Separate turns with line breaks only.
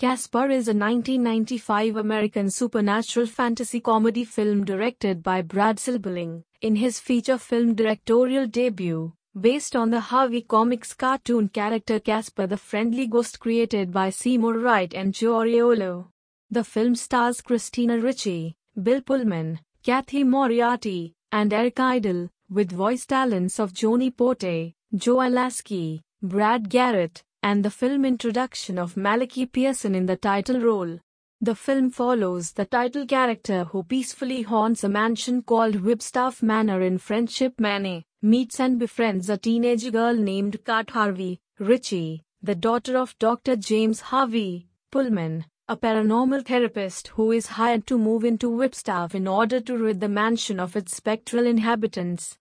Casper is a 1995 American supernatural fantasy comedy film directed by Brad Silberling, in his feature film directorial debut, based on the Harvey Comics cartoon character Casper the Friendly Ghost created by Seymour Wright and Joe Ariolo. The film stars Christina Ricci, Bill Pullman, Kathy Moriarty, and Eric Idle, with voice talents of Joni Pote, Joe Lasky, Brad Garrett, and the film introduction of Malachi Pearson in the title role. The film follows the title character who peacefully haunts a mansion called Whipstaff Manor in Friendship Manor, meets and befriends a teenage girl named Kat Harvey Ritchie, the daughter of Dr. James Harvey Pullman, a paranormal therapist who is hired to move into Whipstaff in order to rid the mansion of its spectral inhabitants.